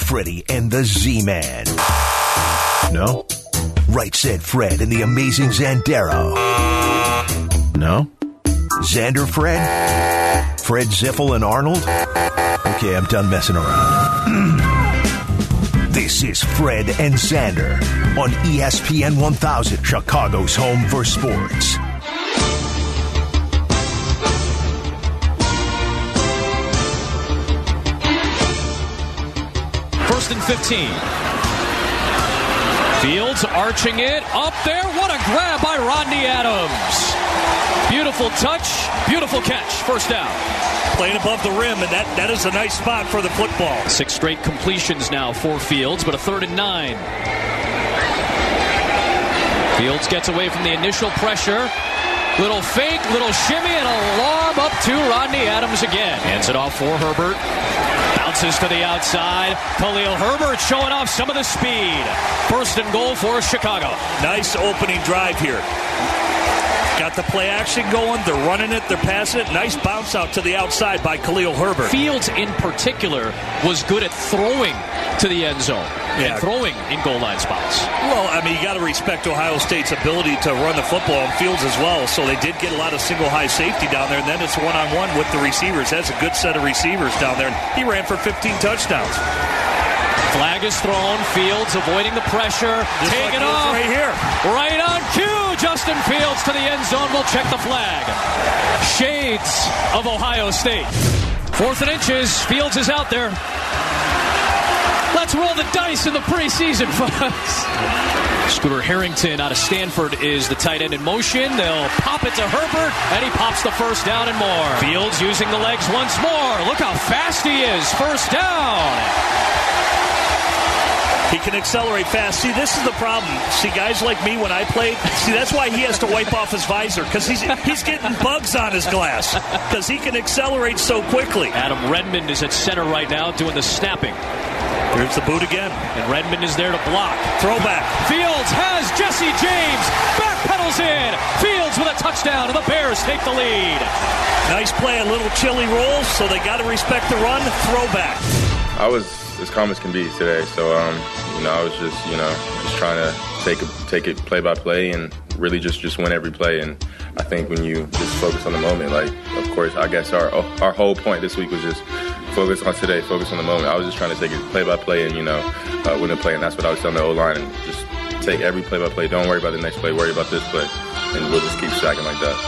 Freddie and the Z-Man. No? Right Said Fred and the Amazing Zandero. No? Xander Fred? Fred Ziffel and Arnold? Okay, I'm done messing around. This is Fred and Xander on ESPN 1000, Chicago's home for sports. First and 15. Fields arching it up there. What a grab by Rodney Adams. Beautiful touch, beautiful catch. First down. Playing above the rim, and that is a nice spot for the football. 6 straight completions now for Fields, but a 3rd and 9. Fields gets away from the initial pressure. Little fake, little shimmy, and a lob up to Rodney Adams again. Hands it off for Herbert. Bounces to the outside. Khalil Herbert showing off some of the speed. 1st and goal for Chicago. Nice opening drive here. Got the play action going. They're running it. They're passing it. Nice bounce out to the outside by Khalil Herbert. Fields in particular was good at throwing to the end zone. And throwing in goal line spots. Well, I mean, you got to respect Ohio State's ability to run the football and Fields as well. So they did get a lot of single high safety down there. And then it's one-on-one with the receivers. That's a good set of receivers down there. And he ran for 15 touchdowns. Flag is thrown. Fields avoiding the pressure. Taking off. Right here. Right on cue. Justin Fields to the end zone. We'll check the flag. Shades of Ohio State. 4th and inches. Fields is out there. Let's roll the dice in the preseason, folks. Scooter Harrington out of Stanford is the tight end in motion. They'll pop it to Herbert, and he pops the first down and more. Fields using the legs once more. Look how fast he is. First down. He can accelerate fast. See, this is the problem. See, guys like me, when I played, see, that's why he has to wipe off his visor, because he's getting bugs on his glass, because he can accelerate so quickly. Adam Redmond is at center right now doing the snapping. Here's the boot again. And Redmond is there to block. Throwback. Fields has Jesse James. Backpedals in. Fields with a touchdown, and the Bears take the lead. Nice play, a little chilly roll, so they got to respect the run. Throwback. I was as calm as can be today, so I was just trying to take it play by play and really just win every play. And I think when you just focus on the moment, like, of course, I guess our whole point this week was just focus on today, focus on the moment. I was just trying to take it play by play and win a play, and that's what I was telling the O-line, and just take every play by play. Don't worry about the next play, worry about this play, and we'll just keep sacking like that.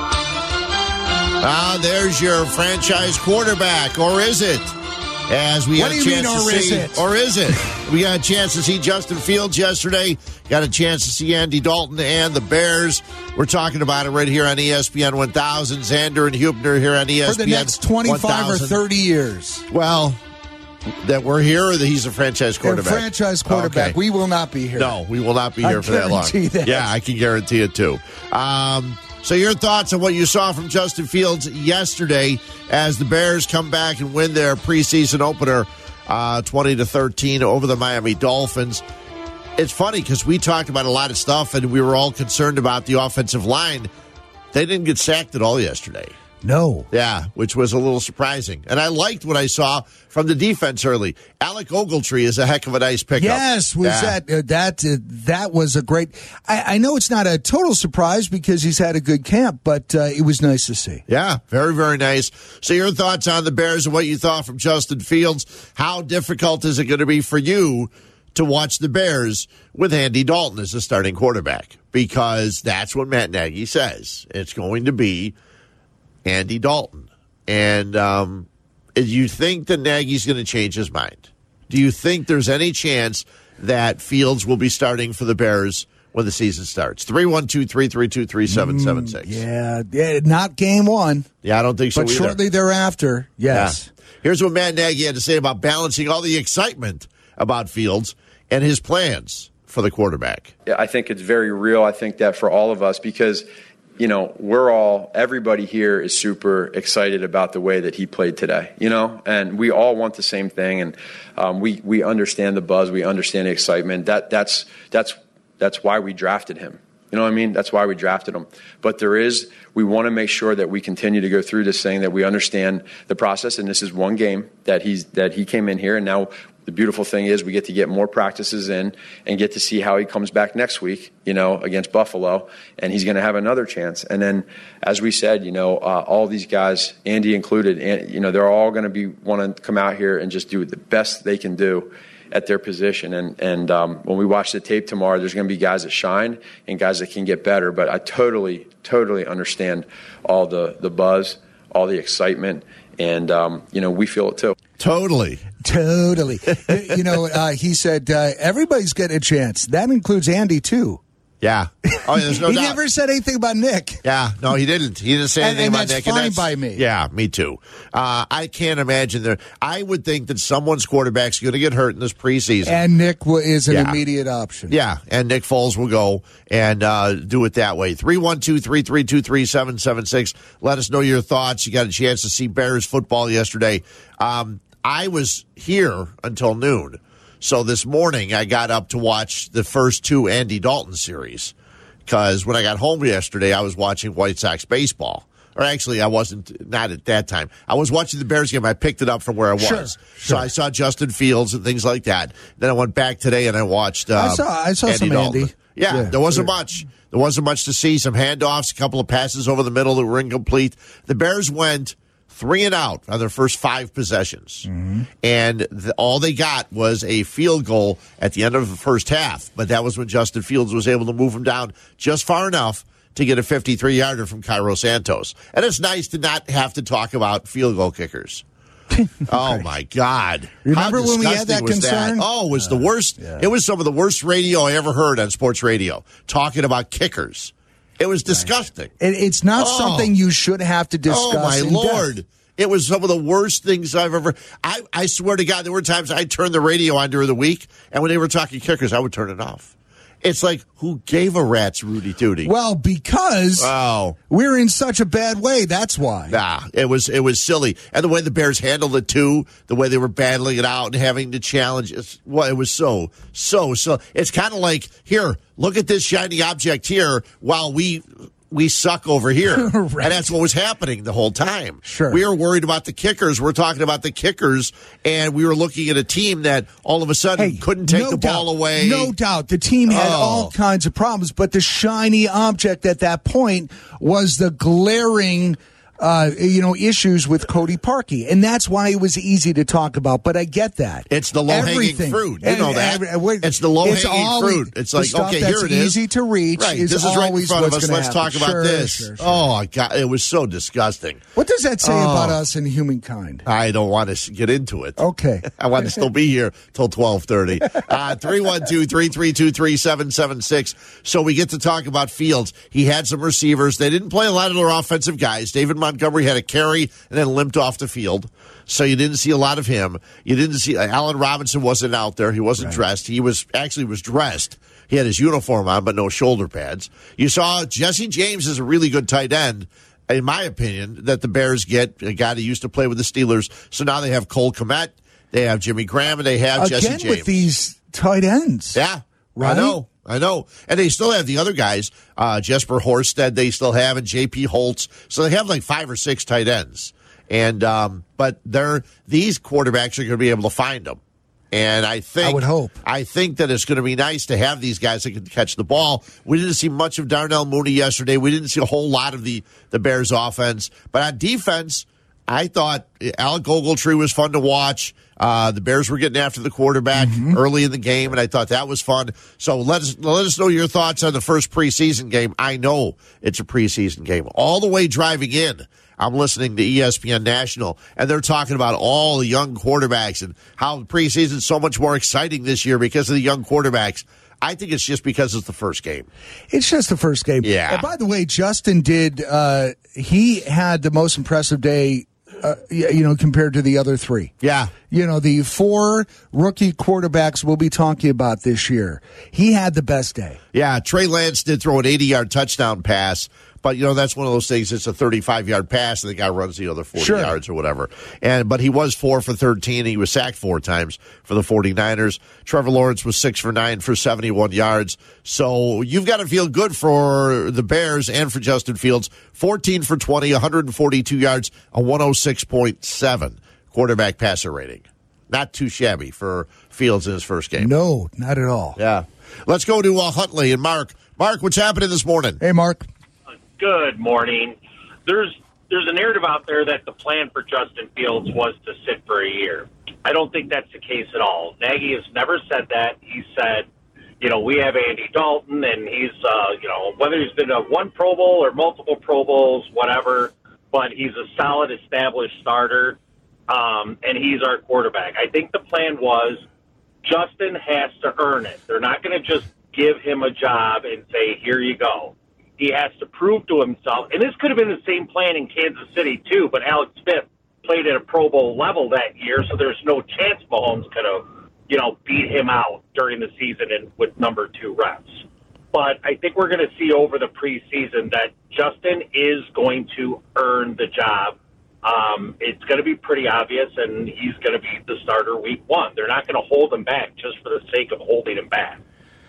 There's your franchise quarterback, or is it? As we what got do a you chance mean, to or see, is it? Or is it? We got a chance to see Justin Fields yesterday. Got a chance to see Andy Dalton and the Bears. We're talking about it right here on ESPN 1000. Xander and Hubner here on ESPN for the next 25 1000. or 30 years. Well, that we're here, or that he's a franchise quarterback? A franchise quarterback. Okay. We will not be here. No, we will not be here for that long. That. Yeah, I can guarantee it too. So your thoughts on what you saw from Justin Fields yesterday as the Bears come back and win their preseason opener 20-13 over the Miami Dolphins. It's funny because we talked about a lot of stuff and we were all concerned about the offensive line. They didn't get sacked at all yesterday. No. Yeah, which was a little surprising. And I liked what I saw from the defense early. Alec Ogletree is a heck of a nice pickup. Yes, that was a great. I know it's not a total surprise because he's had a good camp, but it was nice to see. Yeah, very, very nice. So your thoughts on the Bears and what you thought from Justin Fields. How difficult is it going to be for you to watch the Bears with Andy Dalton as the starting quarterback? Because that's what Matt Nagy says. It's going to be Andy Dalton. And do you think that Nagy's going to change his mind? Do you think there's any chance that Fields will be starting for the Bears when the season starts? 312-332-3776. Yeah, not game one. Yeah, I don't think so but either. Shortly thereafter, yes. Yeah. Here's what Matt Nagy had to say about balancing all the excitement about Fields and his plans for the quarterback. Yeah, I think it's very real. I think that for all of us, because everybody here is super excited about the way that he played today, and we all want the same thing. And we understand the buzz. We understand the excitement. That's why we drafted him. You know what I mean? That's why we drafted him. But we want to make sure that we continue to go through this thing, that we understand the process. And this is one game that he came in here. And now the beautiful thing is we get to get more practices in and get to see how he comes back next week, against Buffalo. And he's going to have another chance. And then, as we said, all these guys, Andy included, they're all going to want to come out here and just do the best they can do at their position. And when we watch the tape tomorrow, there's going to be guys that shine and guys that can get better. But I totally understand all the buzz, all the excitement, and, we feel it too. Totally. He said everybody's getting a chance. That includes Andy, too. Yeah. Oh, there's no doubt. He never said anything about Nick. Yeah. No, he didn't. He didn't say anything about Nick. And that's fine by me. Yeah, me too. I can't imagine I would think that someone's quarterback's going to get hurt in this preseason. And Nick is an immediate option. Yeah, and Nick Foles will go and do it that way. 312-332-3776. Let us know your thoughts. You got a chance to see Bears football yesterday. I was here until noon. So this morning, I got up to watch the first 2 Andy Dalton series because when I got home yesterday, I was watching White Sox baseball. Or actually, I wasn't, not at that time. I was watching the Bears game. I picked it up from where I was. Sure. So I saw Justin Fields and things like that. Then I went back today and I watched I saw Andy some Dalton. Andy. Yeah, there wasn't much. There wasn't much to see. Some handoffs, a couple of passes over the middle that were incomplete. The Bears went 3 and out on their first 5 possessions. Mm-hmm. And all they got was a field goal at the end of the first half. But that was when Justin Fields was able to move them down just far enough to get a 53-yarder from Cairo Santos. And it's nice to not have to talk about field goal kickers. Oh, my God. Remember when we had that concern? Oh, it was the worst. Yeah. It was some of the worst radio I ever heard on sports radio, talking about kickers. It was disgusting. It's not something you should have to discuss. Oh, my Lord. Depth. It was some of the worst things I've ever... I swear to God, there were times I turned the radio on during the week, and when they were talking kickers, I would turn it off. It's like, who gave a rat's Rudy Tooty? Well, because we're in such a bad way. That's why. Nah, it was silly. And the way the Bears handled it, too, the way they were battling it out and having to challenge, it was so. It's kind of like, here, look at this shiny object here while we suck over here. Right. And that's what was happening the whole time. Sure. We were worried about the kickers. We're talking about the kickers, and we were looking at a team that all of a sudden couldn't take the ball away. No doubt. The team had all kinds of problems, but the shiny object at that point was the glaring issues with Cody Parkey. And that's why it was easy to talk about. But I get that. It's the low-hanging fruit. You know that. It's the low-hanging fruit. It's like, okay, here it is. Easy to reach. Right. This is right in front of us. Let's talk about this. Sure. Oh, God. It was so disgusting. What does that say about us and humankind? I don't want to get into it. Okay. I want to still be here till 12:30. 312-332-3776. So we get to talk about Fields. He had some receivers. They didn't play a lot of their offensive guys. David Montgomery had a carry and then limped off the field. So you didn't see a lot of him. You didn't see Allen Robinson wasn't out there. He wasn't dressed. He was dressed. He had his uniform on, but no shoulder pads. You saw Jesse James is a really good tight end, in my opinion, that the Bears get, a guy who used to play with the Steelers. So now they have Cole Kmet, they have Jimmy Graham, and they have Jesse James. Again with these tight ends. Yeah, right? I know. And they still have the other guys, Jesper Horsted, they still have, and J.P. Holtz. So they have like 5 or 6 tight ends. And but these quarterbacks are going to be able to find them. And I would hope. I think that it's going to be nice to have these guys that can catch the ball. We didn't see much of Darnell Mooney yesterday. We didn't see a whole lot of the Bears offense. But on defense, I thought Alec Ogletree was fun to watch. The Bears were getting after the quarterback early in the game, and I thought that was fun. So let us know your thoughts on the first preseason game. I know it's a preseason game. All the way driving in, I'm listening to ESPN National, and they're talking about all the young quarterbacks and how preseason is so much more exciting this year because of the young quarterbacks. I think it's just because it's the first game. It's just the first game. Yeah. And by the way, Justin he had the most impressive day compared to the other 3. Yeah. The 4 rookie quarterbacks we'll be talking about this year. He had the best day. Yeah, Trey Lance did throw an 80-yard touchdown pass, But, that's one of those things. It's a 35-yard pass, and the guy runs the other 40 yards or whatever. But he was 4 for 13. He was sacked 4 times for the 49ers. Trevor Lawrence was 6 for 9 for 71 yards. So you've got to feel good for the Bears and for Justin Fields. 14 for 20, 142 yards, a 106.7 quarterback passer rating. Not too shabby for Fields in his first game. No, not at all. Yeah. Let's go to Huntley and Mark. Mark, what's happening this morning? Hey, Mark. Good morning. There's a narrative out there that the plan for Justin Fields was to sit for a year. I don't think that's the case at all. Nagy has never said that. He said, we have Andy Dalton, and he's, whether he's been to one Pro Bowl or multiple Pro Bowls, whatever, but he's a solid, established starter, and he's our quarterback. I think the plan was Justin has to earn it. They're not going to just give him a job and say, here you go. He has to prove to himself, and this could have been the same plan in Kansas City too, but Alex Smith played at a Pro Bowl level that year, so there's no chance Mahomes could have, beat him out during the season and with number 2 reps. But I think we're going to see over the preseason that Justin is going to earn the job. It's going to be pretty obvious, and he's going to be the starter week 1. They're not going to hold him back just for the sake of holding him back.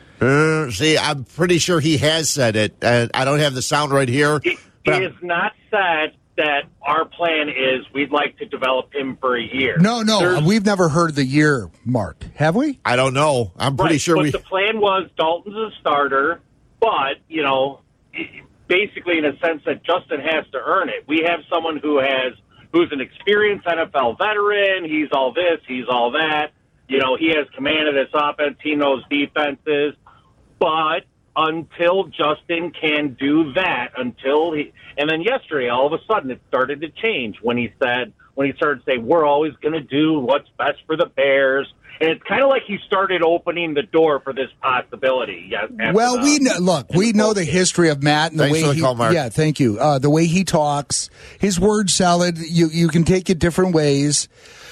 See, I'm pretty sure he has said it, and I don't have the sound right here. He has not said that our plan is we'd like to develop him for a year. No, we've never heard the year, Mark. Have we? I don't know. I'm pretty sure but the plan was Dalton's a starter, but, basically in a sense that Justin has to earn it. We have someone who's an experienced NFL veteran. He's all this, he's all that. He has command of this offense. He knows defenses. But until Justin can do that, and then yesterday, all of a sudden, it started to change when he started saying, we're always going to do what's best for the Bears. And it's kind of like he started opening the door for this possibility. Well, we know the history of Matt and the way he. Call, Mark. Yeah, thank you. The way he talks, his word salad. You can take it different ways.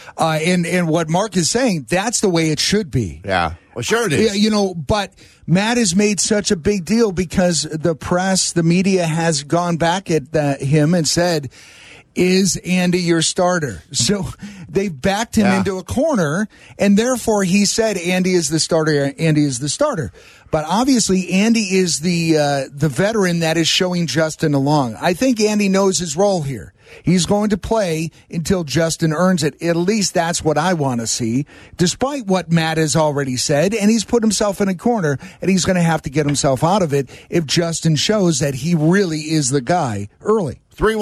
And what Mark is saying, that's the way it should be. Yeah. Well, sure it is. But Matt has made such a big deal because the press, the media has gone back at him and said, is Andy your starter? So they backed him into a corner, and therefore he said Andy is the starter. Andy is the starter. But obviously Andy is the veteran that is showing Justin along. I think Andy knows his role here. He's going to play until Justin earns it. At least that's what I want to see, despite what Matt has already said. And he's put himself in a corner, and he's going to have to get himself out of it if Justin shows that he really is the guy early.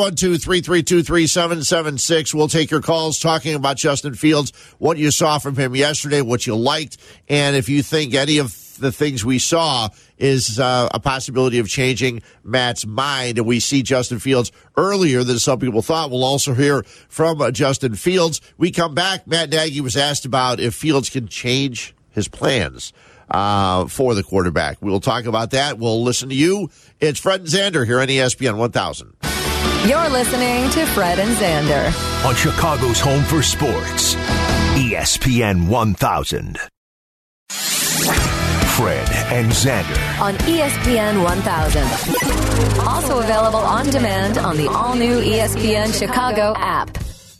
312-332-3776. We'll take your calls talking about Justin Fields, what you saw from him yesterday, what you liked, and if you think any of the things we saw is a possibility of changing Matt's mind, and we see Justin Fields earlier than some people thought. We'll also hear from Justin Fields. We come back. Matt Nagy was asked about if Fields can change his plans for the quarterback. We'll talk about that. We'll listen to you. It's Fred and Xander here on ESPN 1000. You're listening to Fred and Xander on Chicago's home for sports, ESPN 1000. Fred and Xander on ESPN 1000. Also available on demand on the all-new ESPN Chicago app.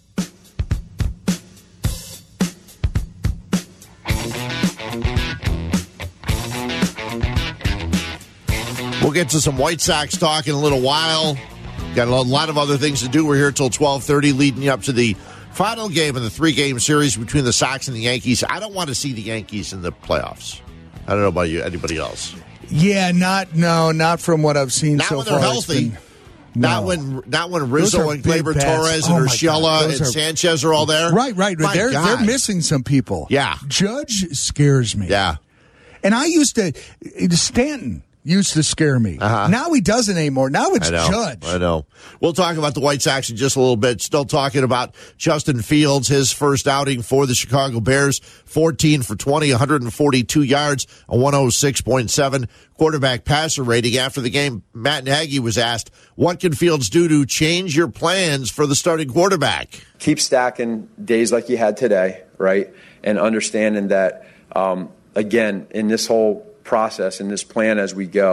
We'll get to some White Sox talk in a little while. Got a lot of other things to do. We're here till 12:30, leading you up to the final game of the 3-game series between the Sox and the Yankees. I don't want to see the Yankees in the playoffs. I don't know about you. Anybody else? Yeah, not from what I've seen so far. Not when they're healthy. Not when Rizzo and Gleyber Torres and Urshela and Sanchez are all there. Right. They're missing some people. Yeah. Judge scares me. Yeah. And Stanton used to scare me. Now he doesn't anymore. Now it's Judge. I know. We'll talk about the White Sox in just a little bit. Still talking about Justin Fields, his first outing for the Chicago Bears. 14 for 20, 142 yards, a 106.7 quarterback passer rating. After the game, Matt Nagy was asked, what can Fields do to change your plans for the starting quarterback? Keep stacking days like you had today, right? And understanding that, again, in this whole process, in this plan as we go,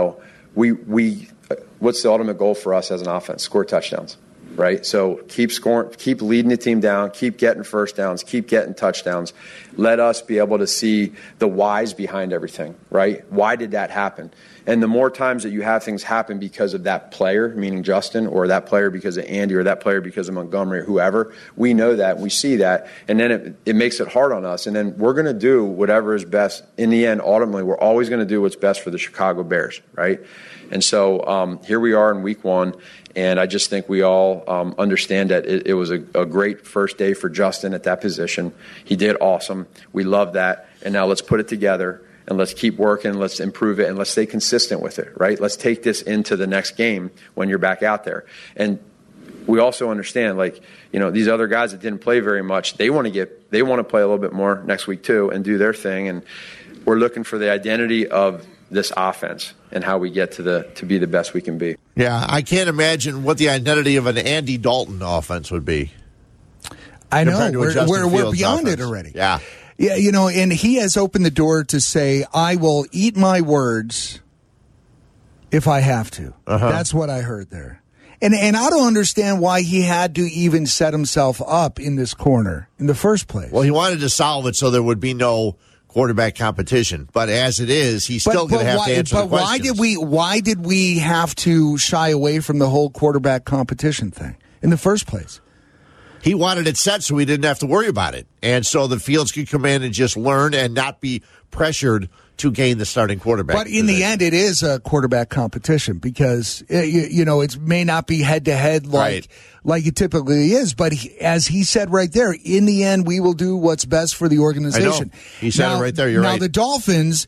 what's the ultimate goal for us as an offense? Score touchdowns, right? So keep scoring, keep leading the team down, keep getting first downs, keep getting touchdowns. Let us be able to see the whys behind everything, right? Why did that happen? And the more times that you have things happen because of that player, meaning Justin, or that player because of Andy, or that player because of Montgomery, or whoever, we know that, we see that, and then it makes it hard on us. And then we're going to do whatever is best. In the end, ultimately, we're always going to do what's best for the Chicago Bears, right? And so here we are in week 1, and I just think we all understand that it was a great first day for Justin at that position. He did awesome. We love that. And now let's put it together, and let's keep working, let's improve it, and let's stay consistent with it, right? Let's take this into the next game when you're back out there. And we also understand, these other guys that didn't play very much, they want to play a little bit more next week too and do their thing. And we're looking for the identity of this offense and how we get to be the best we can be. Yeah, I can't imagine what the identity of an Andy Dalton offense would be. I know, we're beyond it already. Yeah. Yeah, and he has opened the door to say, I will eat my words if I have to. That's what I heard there. And I don't understand why he had to even set himself up in this corner in the first place. Well, he wanted to solve it so there would be no quarterback competition. But as it is, he's still going to have to answer the questions. But why did we have to shy away from the whole quarterback competition thing in the first place? He wanted it set so we didn't have to worry about it. And so the Fields could come in and just learn and not be pressured to gain the starting quarterback. But in the end, it is a quarterback competition because, it may not be head-to-head like it typically is. But as he said right there, in the end, we will do what's best for the organization. I know. He said it right there. You're right. Now, the Dolphins...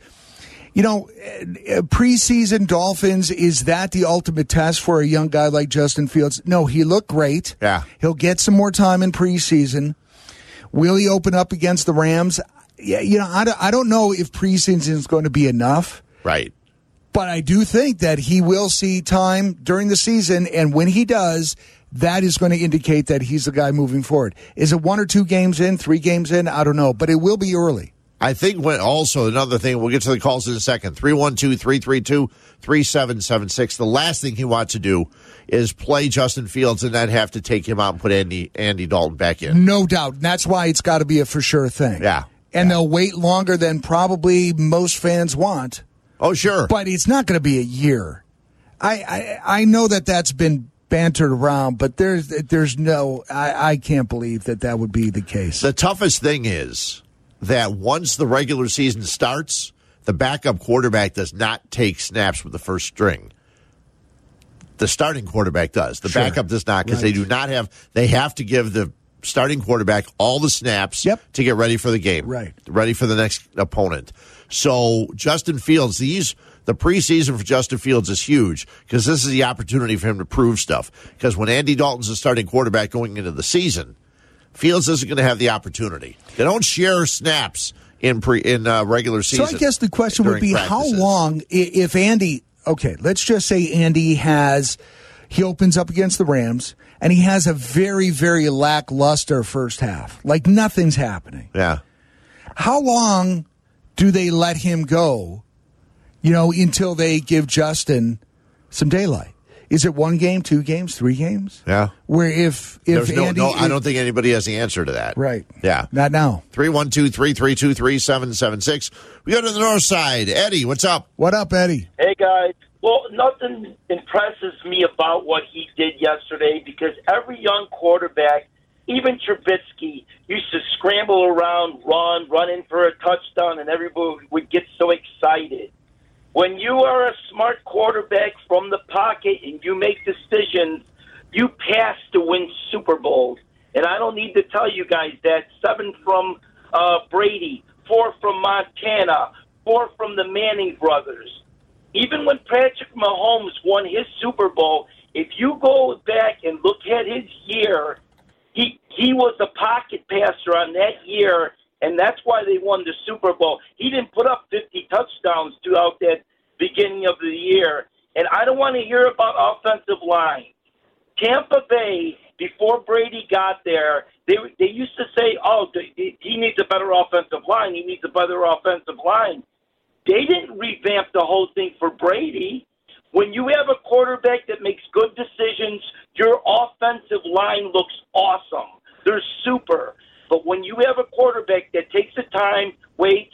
preseason Dolphins, is that the ultimate test for a young guy like Justin Fields? No, he looked great. Yeah. He'll get some more time in preseason. Will he open up against the Rams? Yeah, I don't know if preseason is going to be enough. Right. But I do think that he will see time during the season, and when he does, that is going to indicate that he's the guy moving forward. Is it 1 or 2 games in, 3 games in? I don't know, but it will be early. I think also another thing, we'll get to the calls in a second, 312-332-3776. The last thing he wants to do is play Justin Fields and then have to take him out and put Andy Dalton back in. No doubt. That's why it's got to be a for sure thing. Yeah. And they'll wait longer than probably most fans want. Oh, sure. But it's not going to be a year. I know that's been bantered around, but there's no, I can't believe that would be the case. The toughest thing is that once the regular season starts, the backup quarterback does not take snaps with the first string. The starting quarterback does. The backup does not, because they do not have, they have to give the starting quarterback all the snaps to get ready for the game. Right. Ready for the next opponent. So Justin Fields, the preseason for Justin Fields is huge because this is the opportunity for him to prove stuff. Because when Andy Dalton's the starting quarterback going into the season, Fields isn't going to have the opportunity. They don't share snaps in regular season. So I guess the question would be how long, if Andy, okay, let's just say Andy he opens up against the Rams, and he has a very, very lackluster first half. Like nothing's happening. Yeah. How long do they let him go, until they give Justin some daylight? Is it 1 game, 2 games, 3 games? Yeah. Where if Andy... I don't think anybody has the answer to that. Right. Yeah. Not now. 312-332-3776. We go to the north side. Eddie, what's up? What up, Eddie? Hey, guys. Well, nothing impresses me about what he did yesterday because every young quarterback, even Trubisky, used to scramble around, run in for a touchdown, and everybody would get so excited. When you are a smart quarterback from the pocket and you make decisions, you pass to win Super Bowls. And I don't need to tell you guys that. 7 from Brady, 4 from Montana, 4 from the Manning brothers. Even when Patrick Mahomes won his Super Bowl, if you go back and look at his year, he was a pocket passer on that year, and that's why they won the Super Bowl. He didn't put up 50 touchdowns throughout that beginning of the year. And I don't want to hear about offensive line. Tampa Bay, before Brady got there, they used to say, he needs a better offensive line. He needs a better offensive line. They didn't revamp the whole thing for Brady. When you have a quarterback that makes good decisions, your offensive line looks awesome. They're super. But when you have a quarterback that takes the time, wait,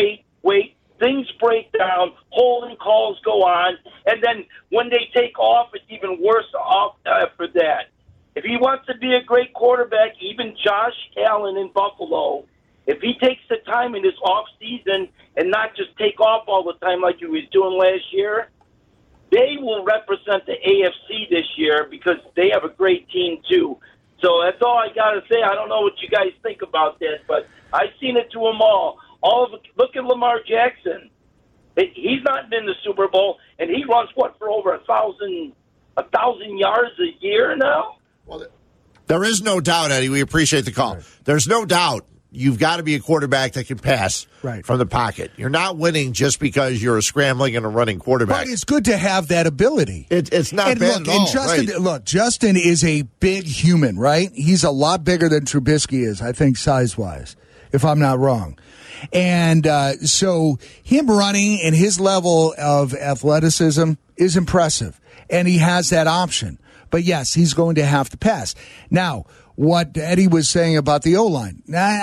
things break down, holding calls go on, and then when they take off, it's even worse off after that. If he wants to be a great quarterback, even Josh Allen in Buffalo, if he takes the time in this off season and not just take off all the time like he was doing last year, they will represent the AFC this year because they have a great team too. So that's all I got to say. I don't know what you guys think about this, but I've seen it to them all. Look at Lamar Jackson. He's not been in the Super Bowl, and he runs, for over 1,000 yards a year now? Well, there is no doubt, Eddie. We appreciate the call. Right. There's no doubt you've got to be a quarterback that can pass from the pocket. You're not winning just because you're a scrambling and a running quarterback. But it's good to have that ability. It's not bad at all. Look, Justin is a big human, right? He's a lot bigger than Trubisky is, I think, size-wise, if I'm not wrong. And so him running and his level of athleticism is impressive, and he has that option. But, yes, he's going to have to pass. Now, what Eddie was saying about the O-line,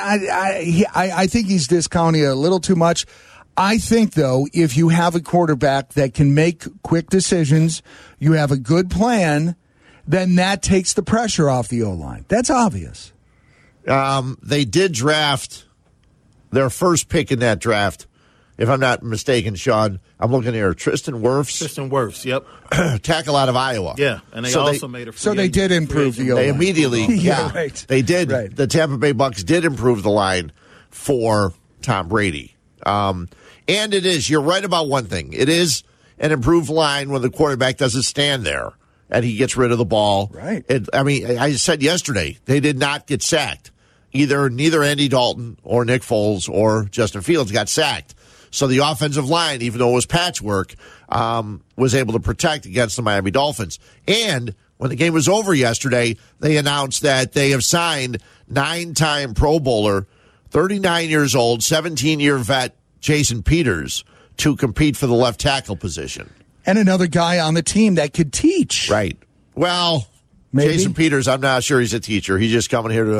I think he's discounting it a little too much. I think, though, if you have a quarterback that can make quick decisions, you have a good plan, then that takes the pressure off the O-line. That's obvious. They did draft their first pick in that draft, if I'm not mistaken, Sean. I'm looking here. Tristan Wirfs, yep. Tackle out of Iowa. Yeah, and they also made a free So they did improve the O-line. They immediately, right. They did. Right. The Tampa Bay Bucks did improve the line for Tom Brady. And it is, you're right about one thing. It is an improved line when the quarterback doesn't stand there and he gets rid of the ball. Right. I said yesterday, they did not get sacked. Neither Andy Dalton or Nick Foles or Justin Fields got sacked. So the offensive line, even though it was patchwork, was able to protect against the Miami Dolphins. And when the game was over yesterday, they announced that they have signed 9-time Pro Bowler, 39 years old, 17-year vet Jason Peters to compete for the left tackle position. And another guy on the team that could teach. Right. Well, maybe. Jason Peters, I'm not sure he's a teacher. He's just coming here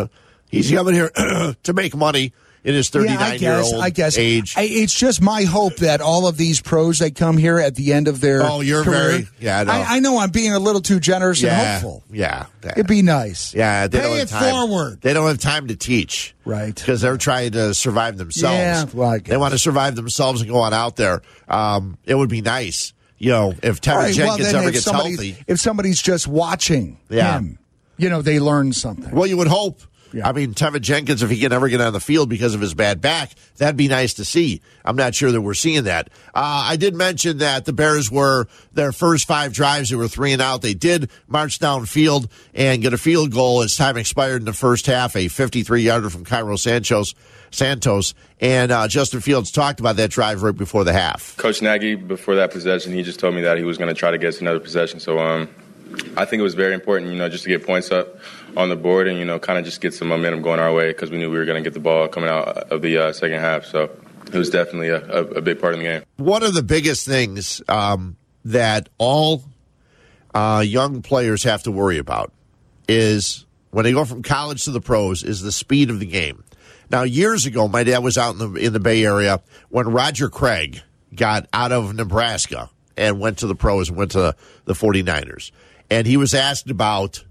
to make money in his 39-year-old age. It's just my hope that all of these pros that come here at the end of their career, I know I'm being a little too generous and hopeful. Yeah. It'd be nice. Yeah. Pay it forward. They don't have time to teach. Right. Because they're trying to survive themselves. Yeah, well, they want to survive themselves and go on out there. It would be nice, if Tevin Jenkins ever gets healthy. If somebody's just watching him, they learn something. Well, you would hope. Yeah. I mean, Tevin Jenkins, if he can ever get on the field because of his bad back, that'd be nice to see. I'm not sure that we're seeing that. I did mention that the Bears were their first 5 drives. They were 3 and out. They did march downfield and get a field goal as time expired in the first half, a 53-yarder from Cairo Santos. And Justin Fields talked about that drive right before the half. Coach Nagy, before that possession, he just told me that he was going to try to get us another possession. So I think it was very important, just to get points up on the board and, kind of just get some momentum going our way because we knew we were going to get the ball coming out of the second half. So it was definitely a big part of the game. One of the biggest things that all young players have to worry about is when they go from college to the pros is the speed of the game. Now, years ago, my dad was out in the Bay Area when Roger Craig got out of Nebraska and went to the pros and went to the 49ers. And he was asked about,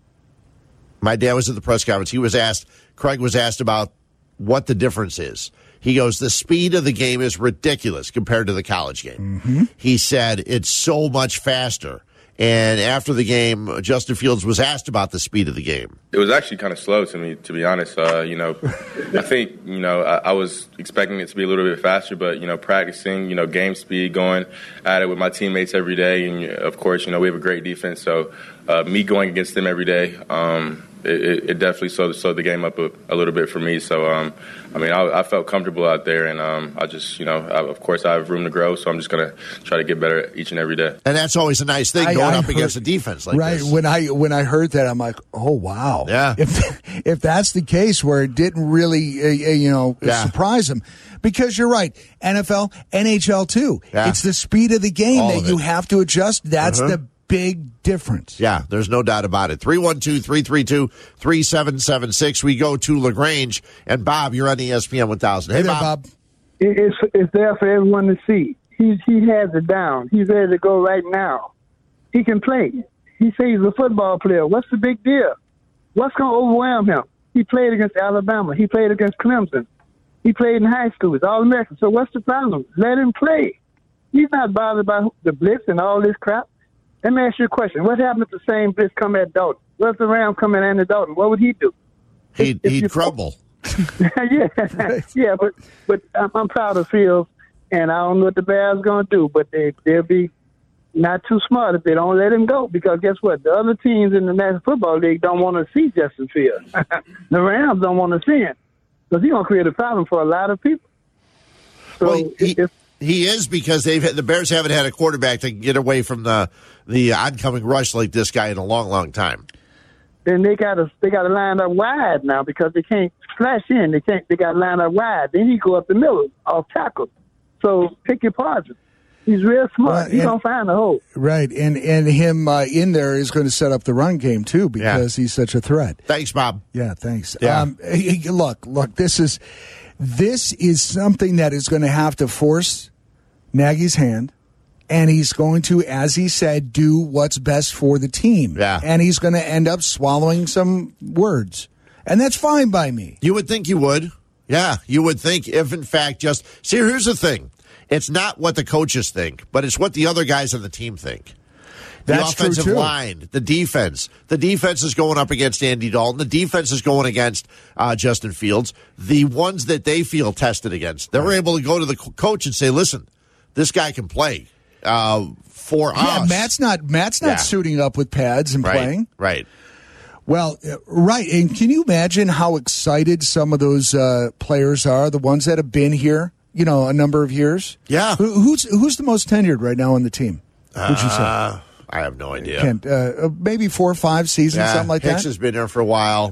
my dad was at the press conference, Craig was asked about what the difference is. He goes, the speed of the game is ridiculous compared to the college game. Mm-hmm. He said it's so much faster. And after the game, Justin Fields was asked about the speed of the game. It was actually kind of slow to me, to be honest. I think, I was expecting it to be a little bit faster, but, practicing, game speed, going at it with my teammates every day. And, of course, we have a great defense. So me going against them every day, it definitely slowed the game up a little bit for me. So, I felt comfortable out there, and I just, of course, I have room to grow, so I'm just going to try to get better each and every day. And that's always a nice thing going up against a defense like this. Right. When I heard that, I'm like, oh, wow. Yeah. If that's the case where it didn't really, surprise him. Because you're right, NFL, NHL too. Yeah. It's the speed of the game that you have to adjust. That's the big difference. Yeah, there's no doubt about it. 312-332-3776. We go to LaGrange. And Bob, you're on ESPN 1000. Hey, Bob. It's there for everyone to see. He has it down. He's ready to go right now. He can play. He says he's a football player. What's the big deal? What's going to overwhelm him? He played against Alabama. He played against Clemson. He played in high school. He's All-American. So what's the problem? Let him play. He's not bothered by the blitz and all this crap. Let me ask you a question. What happened if the same blitz come at Dalton? What if the Rams come at Andy Dalton? What would he do? He'd crumble. Yeah, but I'm proud of Fields, and I don't know what the Bears going to do, but they'll be not too smart if they don't let him go, because guess what? The other teams in the National Football League don't want to see Justin Fields. The Rams don't want to see him, because he's going to create a problem for a lot of people. So well, he is, because the Bears haven't had a quarterback that can get away from the oncoming rush like this guy in a long, long time. Then they got to line up wide now, because they can't flash in. They got to line up wide. Then he go up the middle off tackle. So pick your poison. He's real smart. He's going to find a hole. Right, and him in there is going to set up the run game, too, because he's such a threat. Thanks, Bob. Yeah, thanks. Yeah. Look, this is something that is going to have to force Nagy's hand, and he's going to, as he said, do what's best for the team. Yeah. And he's going to end up swallowing some words. And that's fine by me. You would think you would. Yeah, you would think if, in fact, here's the thing. It's not what the coaches think, but it's what the other guys on the team think. That's the offensive true too. line, the defense. The defense is going up against Andy Dalton. The defense is going against Justin Fields. The ones that they feel tested against, they're able to go to the coach and say, listen, this guy can play for us. Yeah, Matt's not suiting up with pads and playing. Right. Well, right. And can you imagine how excited some of those players are, the ones that have been here, a number of years? Yeah. Who's the most tenured right now on the team, would you say? I have no idea. Maybe 4 or 5 seasons, something like Hicks that. has been there for a while.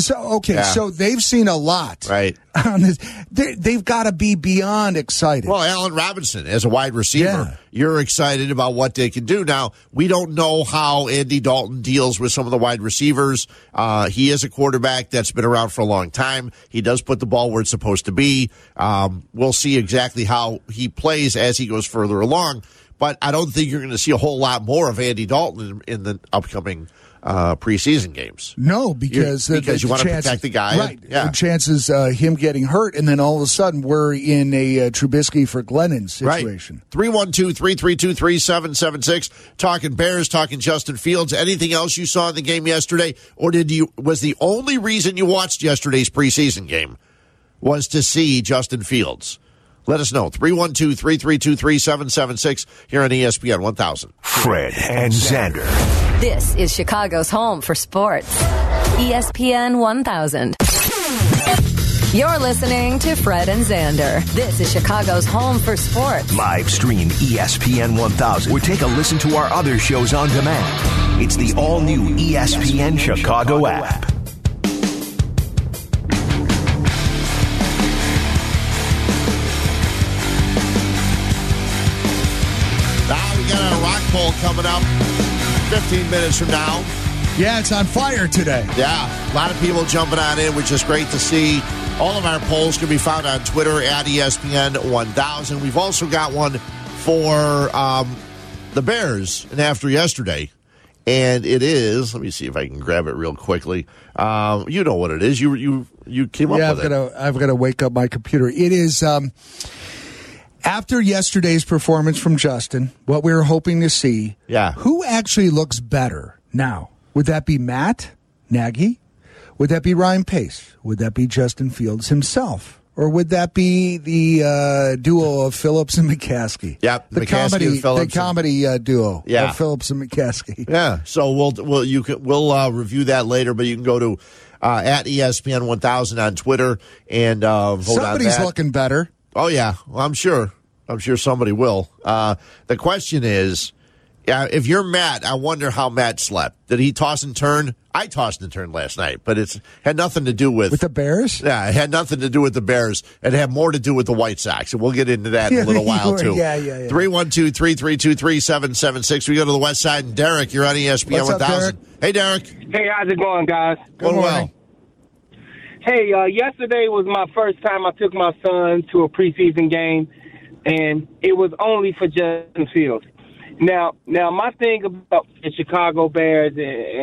So they've seen a lot. Right. On this. They've got to be beyond excited. Well, Allen Robinson as a wide receiver, you're excited about what they can do. Now, we don't know how Andy Dalton deals with some of the wide receivers. He is a quarterback that's been around for a long time. He does put the ball where it's supposed to be. We'll see exactly how he plays as he goes further along. But I don't think you're going to see a whole lot more of Andy Dalton in the upcoming preseason games. No, because you want to protect the guy. Right. Yeah. The chances him getting hurt, and then all of a sudden we're in a Trubisky for Glennon situation. Right. 312-332-3776. Talking Bears, talking Justin Fields. Anything else you saw in the game yesterday? Or was the only reason you watched yesterday's preseason game was to see Justin Fields? Let us know. 312-332-3776 here on ESPN 1000. Fred and Xander. This is Chicago's home for sports. ESPN 1000. You're listening to Fred and Xander. This is Chicago's home for sports. Live stream ESPN 1000 or take a listen to our other shows on demand. It's the all-new ESPN Chicago app. Poll coming up 15 minutes from now. Yeah, it's on fire today. Yeah, a lot of people jumping on in, which is great to see. All of our polls can be found on Twitter at ESPN 1000. We've also got one for the Bears and after yesterday. And it is, let me see if I can grab it real quickly. You know what it is. You came up with it. I've got to wake up my computer. It is... After yesterday's performance from Justin, what we were hoping to see, who actually looks better now? Would that be Matt Nagy? Would that be Ryan Pace? Would that be Justin Fields himself? Or would that be the duo of Phillips and McCaskey? Yep, the McCaskey comedy, and Phillips. The comedy duo Yeah. of Phillips and McCaskey. Yeah, so we'll review that later, but you can go to at ESPN 1000 on Twitter and vote on that. Somebody's looking better. Oh yeah, well, I'm sure somebody will. The question is, if you're Matt, I wonder how Matt slept. Did he toss and turn? I tossed and turned last night, but it had nothing to do with the Bears. Yeah, it had nothing to do with the Bears. It had more to do with the White Sox, and we'll get into that in a little while too. Yeah. 312-332-3776. We go to the West Side, and Derek, you're on ESPN What's up, 1000. Hey, Derek. Hey, how's it going, guys? Going well. Hey, yesterday was my first time I took my son to a preseason game, and it was only for Justin Fields. Now, my thing about the Chicago Bears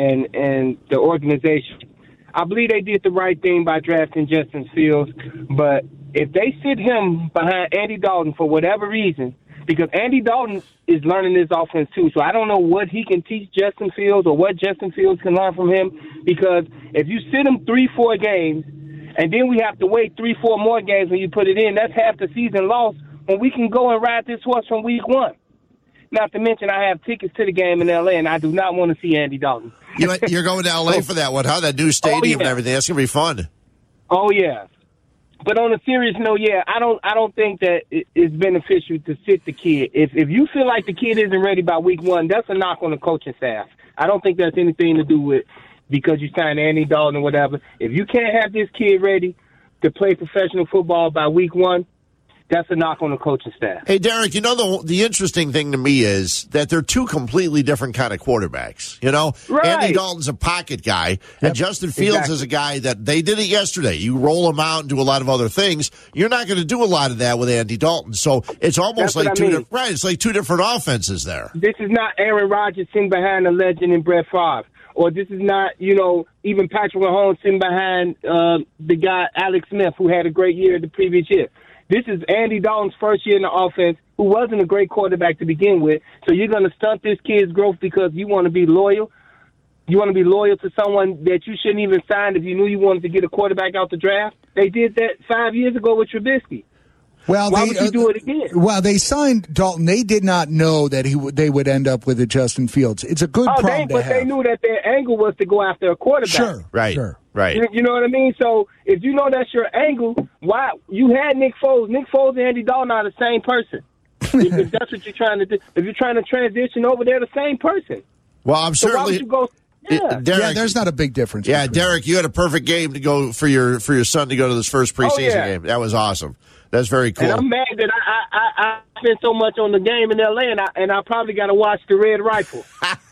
and the organization, I believe they did the right thing by drafting Justin Fields, but if they sit him behind Andy Dalton for whatever reason, because Andy Dalton is learning this offense too, so I don't know what he can teach Justin Fields or what Justin Fields can learn from him, because if you sit him 3-4 games, and then we have to wait 3-4 more games when you put it in, that's half the season lost when we can go and ride this horse from week 1. Not to mention, I have tickets to the game in L.A., and I do not want to see Andy Dalton. You're going to L.A. for that one, huh? That new stadium and everything. That's going to be fun. Oh, yeah. But on a serious note, yeah, I don't think that it's beneficial to sit the kid. If you feel like the kid isn't ready by week 1, that's a knock on the coaching staff. I don't think that's anything to do with because you signed Andy Dalton or whatever. If you can't have this kid ready to play professional football by week 1, that's a knock on the coaching staff. Hey, Derek, the interesting thing to me is that they're two completely different kind of quarterbacks. Right. Andy Dalton's a pocket guy, and Justin Fields is a guy that they did it yesterday. You roll him out and do a lot of other things. You're not going to do a lot of that with Andy Dalton. So it's almost like it's like two different offenses there. This is not Aaron Rodgers sitting behind a legend in Brett Favre. Or this is not, even Patrick Mahomes sitting behind the guy Alex Smith, who had a great year the previous year. This is Andy Dalton's first year in the offense, who wasn't a great quarterback to begin with. So you're going to stunt this kid's growth because you want to be loyal. You want to be loyal to someone that you shouldn't even sign if you knew you wanted to get a quarterback out the draft. They did that 5 years ago with Trubisky. Well, why would you do it again? Well, they signed Dalton. They did not know that they would end up with a Justin Fields. It's a good problem to have. But they knew that their angle was to go after a quarterback. Sure, right, sure. Right. You know what I mean? So if you know that's your angle, why you had Nick Foles? Nick Foles and Andy Dalton are the same person. if that's what you're trying to do, if you're trying to transition over, they're the same person. Well, I'm so certainly. Why would you go? Derek, there's not a big difference. Yeah, Derek, you had a perfect game to go for your son to go to this first preseason game. That was awesome. That's very cool. And I'm mad that I spent so much on the game in L.A. and I probably got to watch the Red Rifle.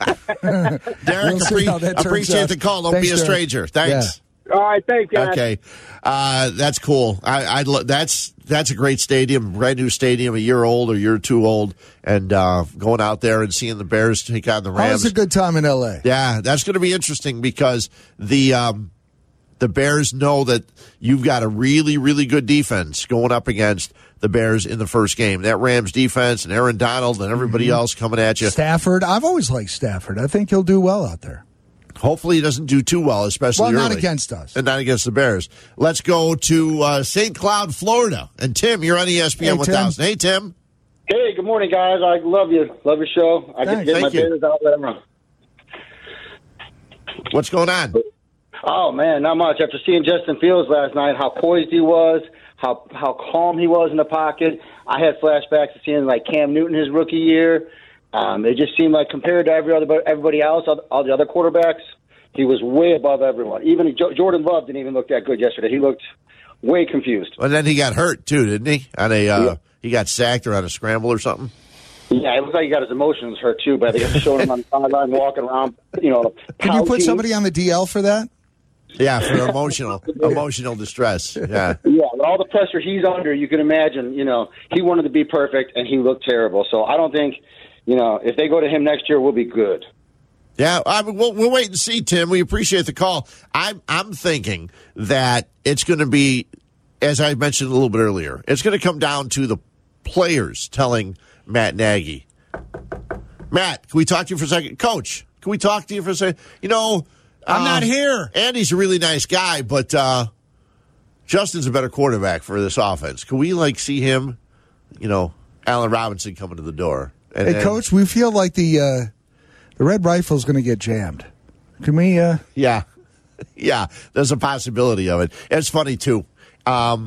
Derek, appreciate the call. Don't be a stranger. Thanks. Yeah. All right, thanks, guys. Okay, that's cool. That's a great stadium, brand new stadium, a year old or year or two old, and going out there and seeing the Bears take on the Rams. That was a good time in L.A. Yeah, that's going to be interesting because the Bears know that you've got a really, really good defense going up against the Bears in the first game. That Rams defense and Aaron Donald and everybody else coming at you. Stafford, I've always liked Stafford. I think he'll do well out there. Hopefully he doesn't do too well, especially early. Not against us. And not against the Bears. Let's go to St. Cloud, Florida. And Tim, you're on ESPN 1000. Hey, Tim. Hey, good morning, guys. I love you. Love your show. I get to get my Bears out, let them run. What's going on? Oh, man, not much. After seeing Justin Fields last night, how poised he was, how calm he was in the pocket, I had flashbacks to seeing like Cam Newton his rookie year. It just seemed like compared to everybody else, all the other quarterbacks, he was way above everyone. Even Jordan Love didn't even look that good yesterday. He looked way confused. And then he got hurt too, didn't he? On he got sacked or on a scramble or something. Yeah, it looks like he got his emotions hurt too. But they showed him on the sideline walking around. Could you put somebody on the DL for that? Yeah, for emotional distress. Yeah. Yeah, with all the pressure he's under, you can imagine, he wanted to be perfect, and he looked terrible. So I don't think, if they go to him next year, we'll be good. Yeah, we'll wait and see, Tim. We appreciate the call. I'm thinking that it's going to be, as I mentioned a little bit earlier, it's going to come down to the players telling Matt Nagy, Matt, can we talk to you for a second? Coach, can we talk to you for a second? I'm not here. Andy's a really nice guy, but, Justin's a better quarterback for this offense. Can we, see him, Allen Robinson coming to the door? Hey, Coach, we feel like the Red Rifle's going to get jammed. Can we? Yeah. Yeah, there's a possibility of it. It's funny, too. I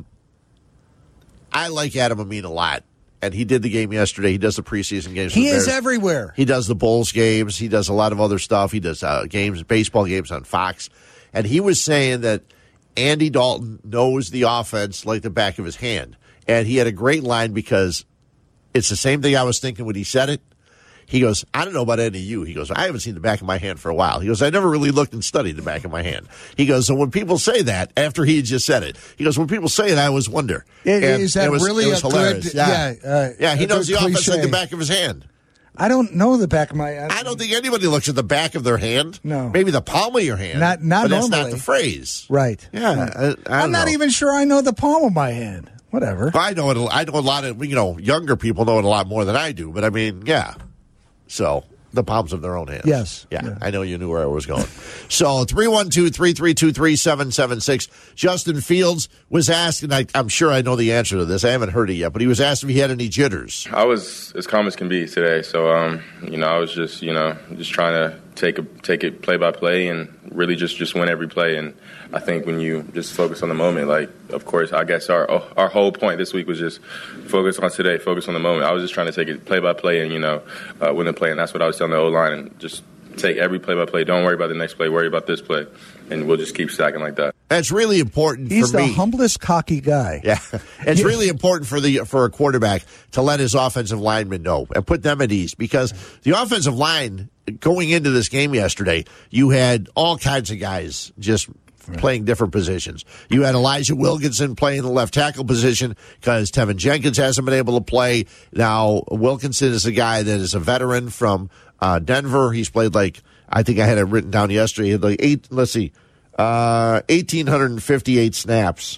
like Adam Amin a lot. And he did the game yesterday. He does the preseason games. He is everywhere. He does the Bulls games. He does a lot of other stuff. He does baseball games on Fox. And he was saying that Andy Dalton knows the offense like the back of his hand. And he had a great line because it's the same thing I was thinking when he said it. He goes, I don't know about any of you. He goes, I haven't seen the back of my hand for a while. He goes, I never really looked and studied the back of my hand. He goes, so when people say that, after he had just said it, he goes, when people say it, I always wonder. Is that really it was hilarious. Good, yeah, he knows the offense like the back of his hand. I don't know the back of my hand. I don't think anybody looks at the back of their hand. No. Maybe the palm of your hand. Not but normally. That's not the phrase. Right. Yeah. I'm not even sure I know the palm of my hand. Whatever. I know it. I know a lot of, younger people know it a lot more than I do. But I mean, yeah. So the palms of their own hands. Yes. Yeah. I know you knew where I was going. So 312-332-3776. Justin Fields was asked, and I'm sure I know the answer to this. I haven't heard it yet, but he was asked if he had any jitters. I was as calm as can be today. So, I was just trying to take it play by play and really just win every play. And I think when you just focus on the moment, of course, I guess our whole point this week was just focus on today, focus on the moment. I was just trying to take it play by play and, win the play. And that's what I was telling the O-line, and just take every play by play. Don't worry about the next play. Worry about this play. And we'll just keep stacking like that. That's really important for me. He's the humblest, cocky guy. Yeah. It's really important for a quarterback to let his offensive linemen know and put them at ease, because the offensive line, going into this game yesterday, you had all kinds of guys just playing different positions. You had Elijah Wilkinson playing the left tackle position because Tevin Jenkins hasn't been able to play. Now, Wilkinson is a guy that is a veteran from Denver. He's played I think I had it written down yesterday. He had 1,858 snaps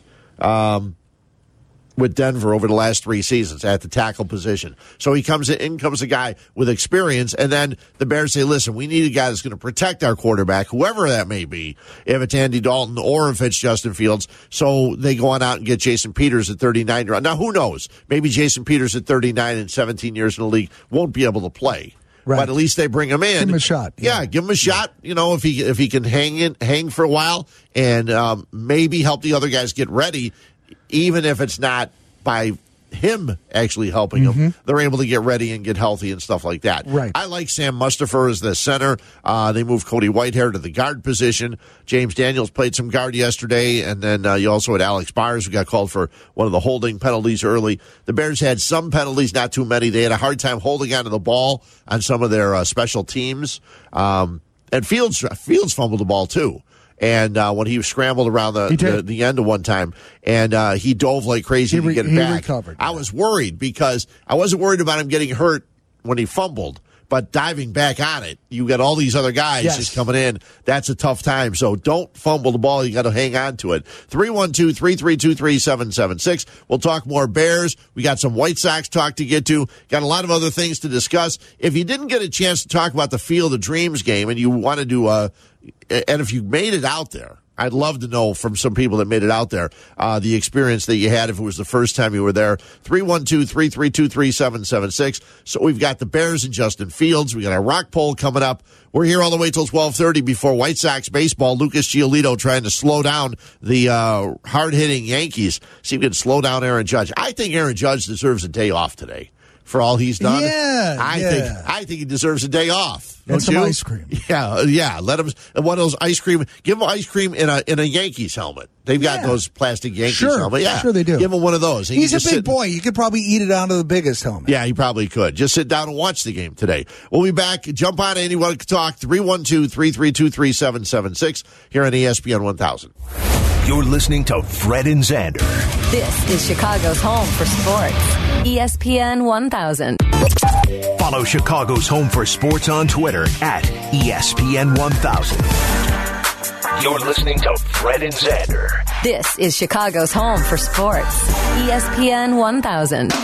with Denver over the last 3 seasons at the tackle position. So in comes a guy with experience, and then the Bears say, listen, we need a guy that's going to protect our quarterback, whoever that may be, if it's Andy Dalton or if it's Justin Fields. So they go on out and get Jason Peters at 39. Now, who knows? Maybe Jason Peters at 39 and 17 years in the league won't be able to play. Right. But at least they bring him in. Give him a shot. Yeah, give him a shot. If he can hang for a while and maybe help the other guys get ready, even if it's not by him actually helping them, they're able to get ready and get healthy and stuff like that. Right. I like Sam Mustipher as the center. They moved Cody Whitehair to the guard position. James Daniels played some guard yesterday, and then you also had Alex Byers, who got called for one of the holding penalties early. The Bears had some penalties, not too many. They had a hard time holding onto the ball on some of their special teams. And Fields fumbled the ball, too. And when he scrambled around the end of one time, and he dove like crazy to get it back. Recovered. I was worried because I wasn't worried about him getting hurt when he fumbled, but diving back on it, you got all these other guys just coming in. That's a tough time. So don't fumble the ball. You got to hang on to it. 312-332-3776. We'll talk more Bears. We got some White Sox talk to get to. Got a lot of other things to discuss. If you didn't get a chance to talk about the Field of Dreams game and you wanted to, and if you made it out there, I'd love to know from some people that made it out there the experience that you had if it was the first time you were there. 312-332-3776. So we've got the Bears and Justin Fields. We got our rock poll coming up. We're here all the way till 12:30 before White Sox baseball. Lucas Giolito trying to slow down the hard-hitting Yankees. See if we can slow down Aaron Judge. I think Aaron Judge deserves a day off today for all he's done. Yeah, I think he deserves a day off. And some ice cream. Yeah. Let him one of those ice cream. Give him ice cream in a Yankees helmet. They've got those plastic Yankees helmets. Yeah, sure they do. Give him one of those. He's a big boy. You could probably eat it out of the biggest helmet. Yeah, he probably could. Just sit down and watch the game today. We'll be back. Jump on anyone can talk. 312-332-3776 here on ESPN 1000. You're listening to Fred and Zander. This is Chicago's home for sports. ESPN 1000. Follow Chicago's home for sports on Twitter at ESPN 1000. You're listening to Fred and Zander. This is Chicago's home for sports. ESPN 1000.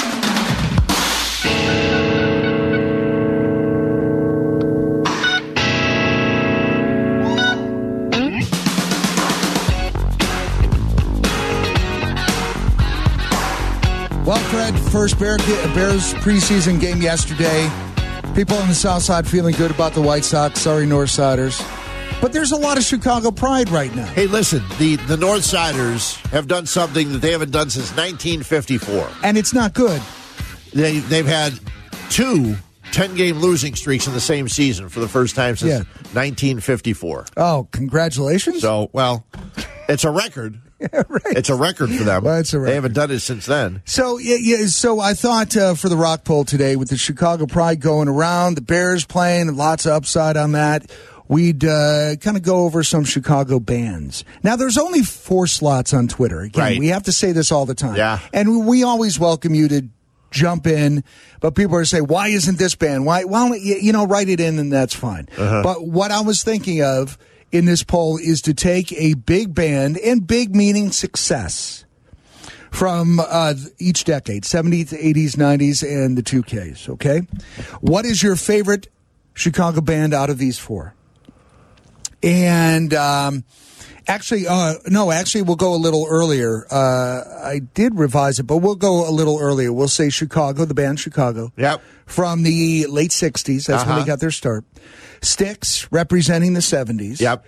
Well, Fred, first Bears preseason game yesterday. People on the South Side feeling good about the White Sox. Sorry, Northsiders. But there's a lot of Chicago pride right now. Hey, listen, the Northsiders have done something that they haven't done since 1954. And it's not good. They've had 2 10-game losing streaks in the same season for the first time since 1954. Oh, congratulations. So, well, it's a record. Yeah, right. It's a record for them. Well, it's a record. They haven't done it since then. So, so I thought for the Rock Poll today, with the Chicago pride going around, the Bears playing, lots of upside on that, we'd kind of go over some Chicago bands. Now, there's only 4 slots on Twitter. Again, right. We have to say this all the time. Yeah. And we always welcome you to jump in, but people are saying, why isn't this band? Why? Well, write it in and that's fine. Uh-huh. But what I was thinking of in this poll is to take a big band, and big meaning success, from each decade, 70s, 80s, 90s, and the 2Ks, okay? What is your favorite Chicago band out of these 4? And actually, we'll go a little earlier. I did revise it, but we'll go a little earlier. We'll say Chicago, the band Chicago. Yep. From the late 60s. That's when they got their start. Styx, representing the 70s. Yep.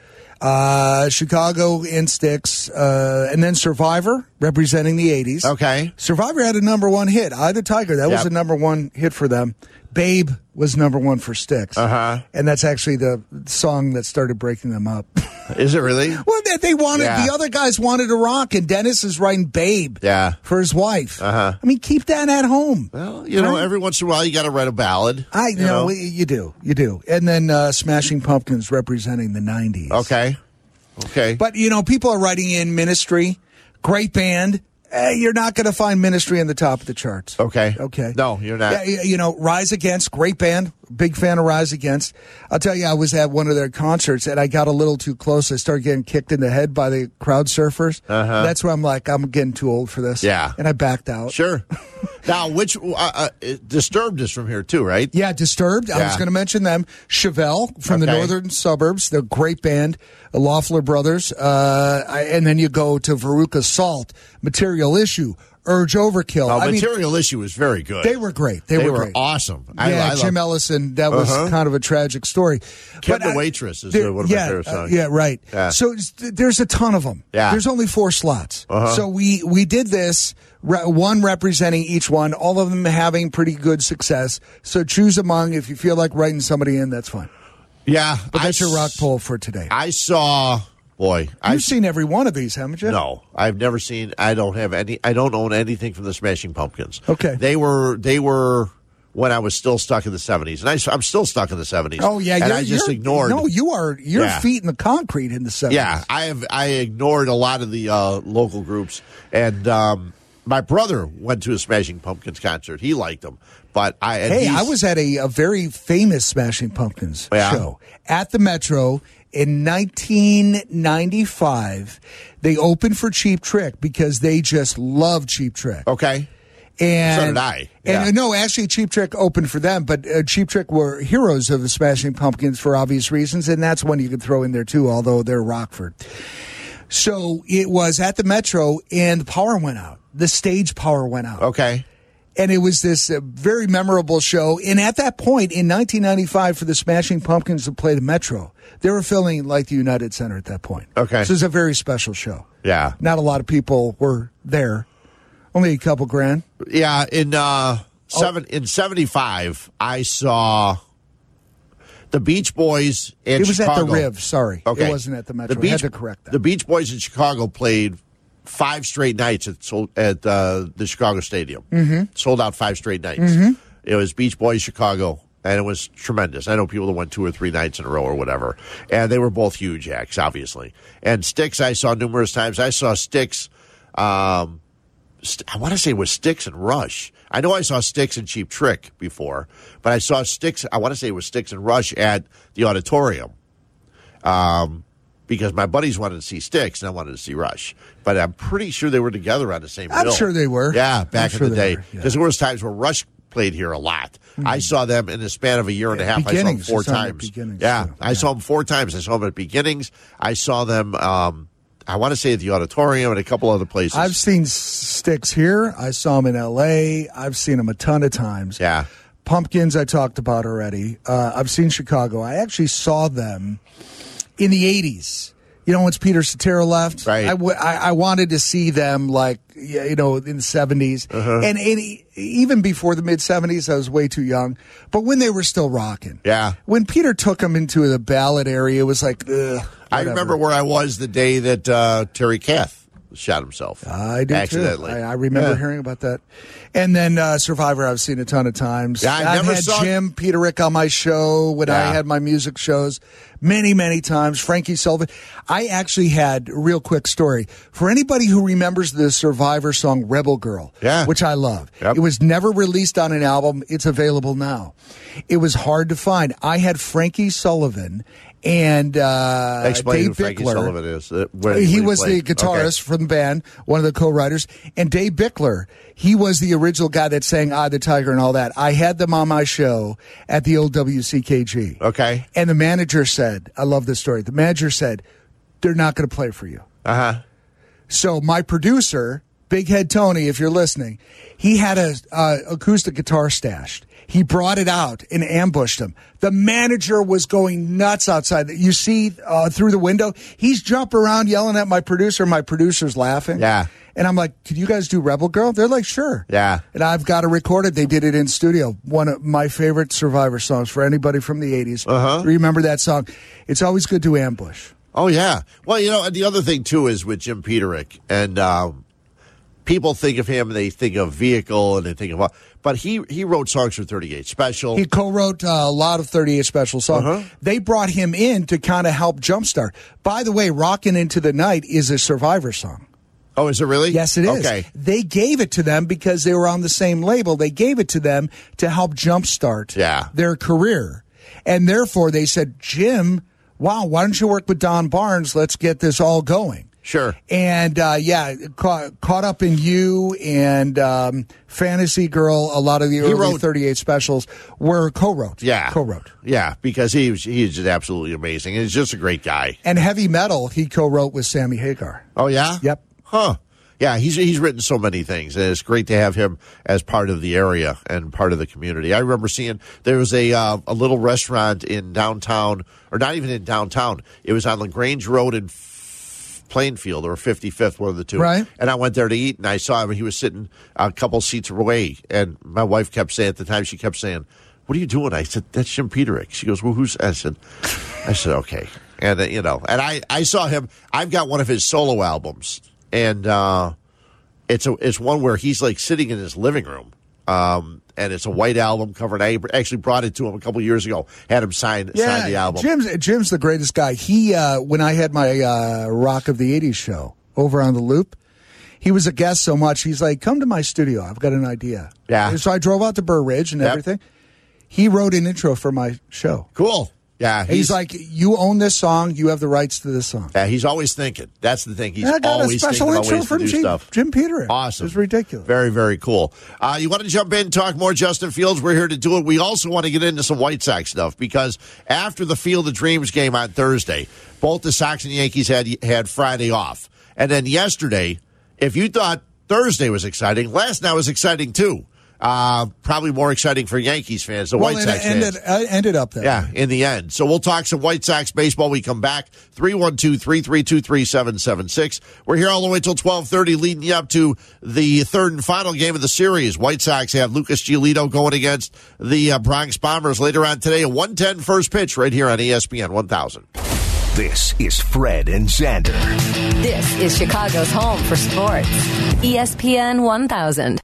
Chicago and Styx. And then Survivor, representing the 80s. Okay. Survivor had a number 1 hit. Eye of the Tiger, that was a number 1 hit for them. Babe was number 1 for Styx. Uh-huh. And that's actually the song that started breaking them up. Is it really? Well, they wanted, the other guys wanted to rock, and Dennis is writing Babe for his wife. Uh-huh. I mean, keep that at home. Well, you know, every once in a while you got to write a ballad. I know, you do. And then Smashing Pumpkins representing the 90s. Okay. But, people are writing in Ministry, great band. You're not going to find Ministry in the top of the charts. Okay. No, you're not. Rise Against, great band. Big fan of Rise Against. I'll tell you, I was at one of their concerts, and I got a little too close. I started getting kicked in the head by the crowd surfers. Uh-huh. That's where I'm like, I'm getting too old for this. Yeah. And I backed out. Sure. Now, which Disturbed is from here too, right? Yeah, Disturbed. I was going to mention them. Chevelle from the northern suburbs. They're a great band. The Loeffler Brothers. And then you go to Veruca Salt, Material Issue, Urge Overkill. Material Issue is very good. They were great. They were great. Awesome. Jim Ellison, that was kind of a tragic story. Kim the Waitress is one of my favorite songs. Right. Yeah. So there's a ton of them. Yeah. There's only 4 slots. So we did this, one representing each one, all of them having pretty good success. So choose among, if you feel like writing somebody in, that's fine. Yeah. But that's your rock poll for today. I saw... Boy, you've seen every one of these, haven't you? No, I've never seen. I don't own anything from the Smashing Pumpkins. Okay, they were when I was still stuck in the 70s, and I'm still stuck in the 70s. Oh yeah, and I just ignored. No, you are. Your feet in the concrete in the 70s. Yeah, I ignored a lot of the local groups, and my brother went to a Smashing Pumpkins concert. He liked them, but I was at a very famous Smashing Pumpkins show at the Metro. In 1995, they opened for Cheap Trick because they just love Cheap Trick. Okay. And so did I. Yeah. And no, actually, Cheap Trick opened for them, but Cheap Trick were heroes of the Smashing Pumpkins for obvious reasons, and that's one you could throw in there too, although they're Rockford. So it was at the Metro, and the power went out. The stage power went out. Okay. And it was this very memorable show. And at that point, in 1995, for the Smashing Pumpkins to play the Metro, they were filling like the United Center at that point. Okay. So it was a very special show. Yeah. Not a lot of people were there. Only a couple grand. Yeah. In 75, I saw the Beach Boys in Chicago. It was at the Riv, sorry. Okay. It wasn't at the Metro. I had to correct that. The Beach Boys in Chicago played 5 straight nights at the Chicago Stadium. Mm-hmm. Sold out 5 straight nights. Mm-hmm. It was Beach Boys Chicago, and it was tremendous. I know people that went 2 or 3 nights in a row or whatever, and they were both huge acts, obviously. And Styx I saw numerous times. I saw Styx, I want to say it was Styx and Rush. I know I saw Styx and Cheap Trick before, but I saw Styx, I want to say it was Styx and Rush at the Auditorium. Because my buddies wanted to see Styx and I wanted to see Rush. But I'm pretty sure they were together on the same bill. I'm sure they were. Yeah, back in the day. Because there was times where Rush played here a lot. Mm-hmm. I saw them in the span of a year and a half. I saw them 4 times. I saw them 4 times. I saw them at Beginnings. I saw them I want to say at the auditorium and a couple other places. I've seen Styx here. I saw him in L.A. I've seen him a ton of times. Yeah. Pumpkins I talked about already. I've seen Chicago. I actually saw them in the 80s. You know, once Peter Cetera left, right. I wanted to see them, like, you know, in the 70s. And even before the mid-70s, I was way too young. But when they were still rocking. Yeah. When Peter took them into the ballad area, it was like, ugh. I remember where I was the day that Terry Kath shot himself. I do, accidentally. too. I remember hearing about that. And then Survivor, I've seen a ton of times. Yeah, I've had Jim Peterick on my show when I had my music shows many, many times. Frankie Sullivan. I actually had, real quick story, for anybody who remembers the Survivor song Rebel Girl, which I love. It was never released on an album. It's available now. It was hard to find. I had Frankie Sullivan and explain Dave who Frankie Bickler. Sullivan is. He was the guitarist from the band, one of the co-writers. And Dave Bickler, he was the original guy that sang "Eye the Tiger" and all that. I had them on my show at the old WCKG. Okay. And the manager said, I love this story, the manager said, they're not going to play for you. So my producer, Big Head Tony, if you're listening, he had a acoustic guitar stashed. He brought it out and ambushed him. The manager was going nuts outside. You see through the window, he's jumping around yelling at my producer. My producer's laughing. Yeah. And I'm like, could you guys do Rebel Girl? They're like, sure. Yeah. And I've got it recorded. They did it in studio. One of my favorite Survivor songs for anybody from the 80s. Remember that song? It's always good to ambush. Oh, yeah. Well, you know, and the other thing, too, is with Jim Peterick. And people think of him, they think of Vehicle, and they think of... But he wrote songs for 38 Special. He co-wrote a lot of 38 Special songs. They brought him in to kind of help jumpstart. By the way, Rockin' Into the Night is a Survivor song. Oh, is it really? Yes, it is. Okay. They gave it to them because they were on the same label. They gave it to them to help jumpstart their career. And therefore, they said, Jim, wow, why don't you work with Don Barnes? Let's get this all going. Sure. And, Caught Up in You and Fantasy Girl, a lot of the early 38 Specials were co-wrote. Yeah. Co-wrote. Yeah, because he's just absolutely amazing. He's just a great guy. And Heavy Metal, he co-wrote with Sammy Hagar. Oh, yeah? Yep. Huh. Yeah, he's written so many things, and it's great to have him as part of the area and part of the community. I remember seeing there was a little restaurant in downtown, or not even in downtown. It was on LaGrange Road in Plainfield or 55th, one of the two. Right. And I went there to eat, and I saw him, and he was sitting a couple seats away. And my wife kept saying, at the time, she kept saying, "What are you doing?" I said, "That's Jim Peterick." She goes, "Well, who's?" I said, "Okay." And, you know, and I saw him. I've got one of his solo albums. And it's one where he's like sitting in his living room, and it's a white album cover. And I actually brought it to him a couple years ago, had him sign the album. Jim's the greatest guy. He when I had my Rock of the 80s show over on the Loop, he was a guest so much. He's like, "Come to my studio. I've got an idea." Yeah. So I drove out to Burr Ridge and everything. He wrote an intro for my show. Cool. Yeah, he's like, "You own this song. You have the rights to this song." Yeah, he's always thinking. That's the thing. He's I got always a special thinking intro ways from to do stuff. Jim Peterick. Awesome. It's ridiculous. Very, very cool. You want to jump in, talk more Justin Fields? We're here to do it. We also want to get into some White Sox stuff because after the Field of Dreams game on Thursday, both the Sox and Yankees had Friday off. And then yesterday, if you thought Thursday was exciting, last night was exciting too. Probably more exciting for Yankees fans, White Sox fans. Ended up there. Yeah, in the end. So we'll talk some White Sox baseball. We come back. 312-332-3776. We're here all the way till 12:30, leading you up to the third and final game of the series. White Sox have Lucas Giolito going against the Bronx Bombers later on today. A 1:10 first pitch right here on ESPN 1000. This is Fred and Xander. This is Chicago's home for sports. ESPN 1000.